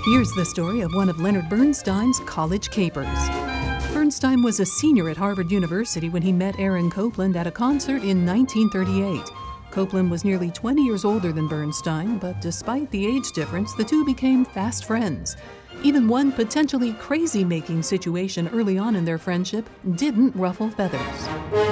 Here's the story of one of Leonard Bernstein's college capers. Bernstein was a senior at Harvard University when he met Aaron Copland at a concert in 1938. Copland was nearly 20 years older than Bernstein, but despite the age difference, the two became fast friends. Even one potentially crazy-making situation early on in their friendship didn't ruffle feathers.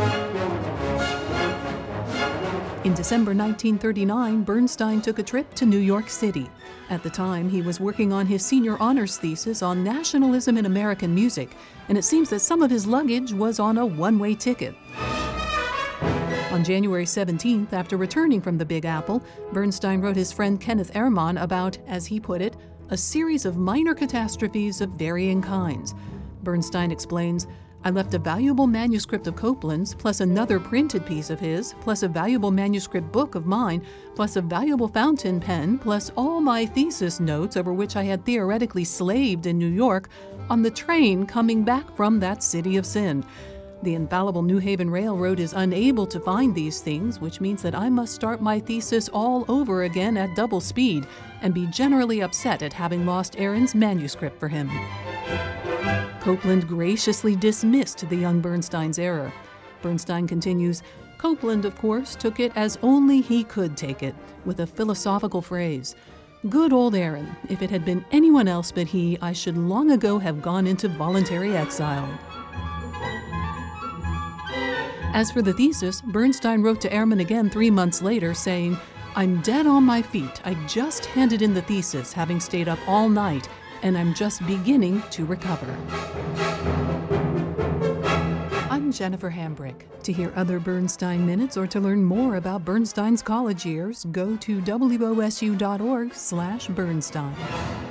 In December 1939, Bernstein took a trip to New York City. At the time, he was working on his senior honors thesis on nationalism in American music, and it seems that some of his luggage was on a one-way ticket. On January 17th, after returning from the Big Apple, Bernstein wrote his friend Kenneth Ehrman about, as he put it, a series of minor catastrophes of varying kinds. Bernstein explains, "I left a valuable manuscript of Copland's, plus another printed piece of his, plus a valuable manuscript book of mine, plus a valuable fountain pen, plus all my thesis notes over which I had theoretically slaved in New York, on the train coming back from that city of sin. The infallible New Haven Railroad is unable to find these things, which means that I must start my thesis all over again at double speed and be generally upset at having lost Aaron's manuscript for him." Copland graciously dismissed the young Bernstein's error. Bernstein continues, "Copland, of course, took it as only he could take it, with a philosophical phrase. Good old Aaron, if it had been anyone else but he, I should long ago have gone into voluntary exile." As for the thesis, Bernstein wrote to Ehrman again 3 months later, saying, "I'm dead on my feet. I just handed in the thesis, having stayed up all night, and I'm just beginning to recover." I'm Jennifer Hambrick. To hear other Bernstein Minutes or to learn more about Bernstein's college years, go to wosu.org/Bernstein.